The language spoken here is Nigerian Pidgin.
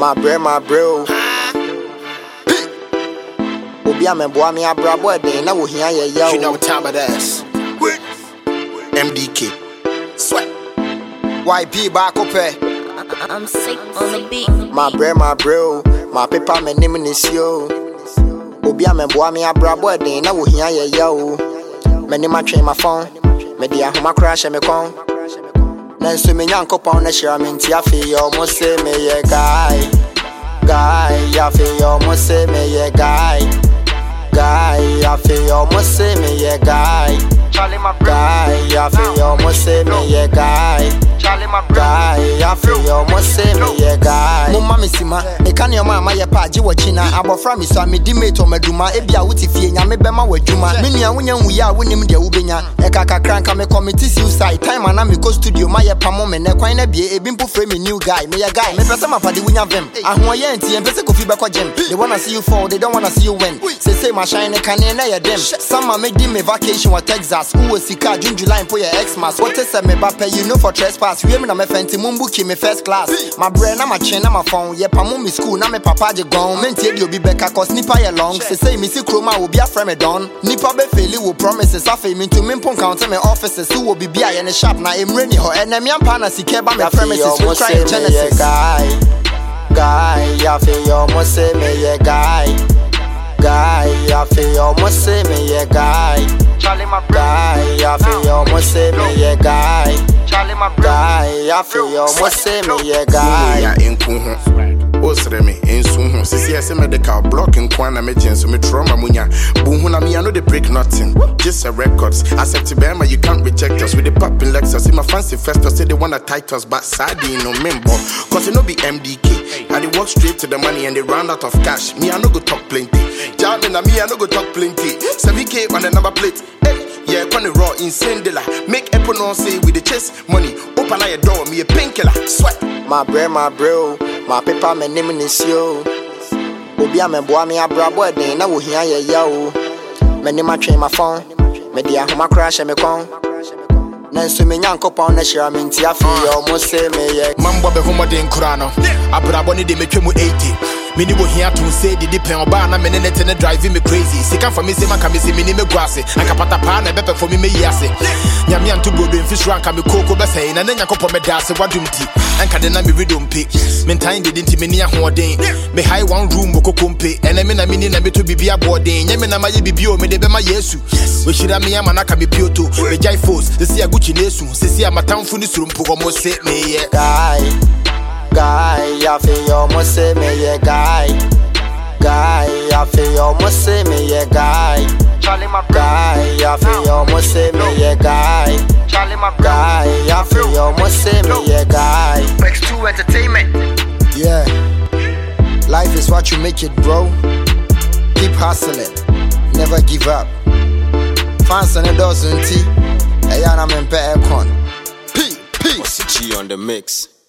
my bro. Obi a me boy me abra boy den na wo hia ye yo. You know what time it is. MDK. Sweat. YP back up eh. I'm sick on the beat. My bro. My paper me name is yo. Obi a me boy me abra boy den na wo hia ye yo. Me ni ma train my phone. Me dia homa crash me con. Nanso me nyankopon na share me ntia fe yo mo say me ye guy ya fe yo mo say me ye guy ya fe yo mo say me ye guy ya fe yo mo say me ye guy ya fe yo mo say me ye guy mama me sima e kan yo mama ye pa je wachina abofra me so me di mate o maduma e bia wuti fie nya me bema waduma me nua wonya nwuya wonim de wubenya e kakakra nka me committee suicide time ana me go studio ma ye pamo me ne kwan na bie ebi mpo frame me new guy me ye guy me pese mapade wonya vem ahoye nti en pese kofi be ko gym they wanna see you fall they don't wanna see you win say my shine can na ye dem some me di me vacation wa Texas who was sika June July for your Xmas what is me bape you know for trespass we me na me fenti mumbuki me first class my brain na my chain na my phone ye pamo me school na me papa je gone mentie di obi beka cause nipa ye long say me see kroma obi afre me don nipa be fail will promises afa me to me pon count me offices who will be bia ye ne sharp na emreni ho enemi ampa na sike ba me premises we try genesis guy ya fe yo mo say me ye guy ya fe yo mo say me ye guy ya fe yo mo say me ye guy ya fe yo mo say me ye guy ya enku ho osre me ensu ho sisi ese medical block nkwan na me genso me trauma munya bu hu na me no dey break nothing just a records accept bema you can't reject us with the popping Lexus in my fancy fest say they wanna tight us but sadi no member cause it no be MDK and they walk straight to the money and they run out of cash me I no go talk plenty jamming na me I no go talk plenty 7K on the number plate yeah, when the raw insane dealer make Apple no say with the chase money open your door me a painkiller sweat my bro my paper me name is yo Obi a me boy me abra boy den na wo hia ye yo me ni ma train my phone me dia homa crash me con nanso me nyankopon na share me ntia fe yo mo say me ye mambo be homo den kura no abra bo ni de metwemu 80 Mini wo hia to say the depend oba na me ne net ne driving me crazy sika for me say maka me say me ni me guase anka patapa na bepe for me yase nyame anto bodo mfish ranka me koko be say na nyankopon me dase wadumti anka de na me redompe me time de dinti me ni ahoden me high one room kokompe ene me na me ni na me to bibia boden nyame na maye bibio me de be ma yesu we shira me ama na ka me pioto me jai force se sia guchi nesu se sia matamfu ni surumpo ko mo se me ye guy ya fe yo mo say me ye guy ya fe yo mo say me ye guy ya fe yo mo say me ye guy ya fe yo mo say me ye guy X2 Entertainment. Yeah, life is what you make it, bro. Keep hustling, never give up. Fans and a dozen tea, ayana men pe aircon. P What's the G on the mix?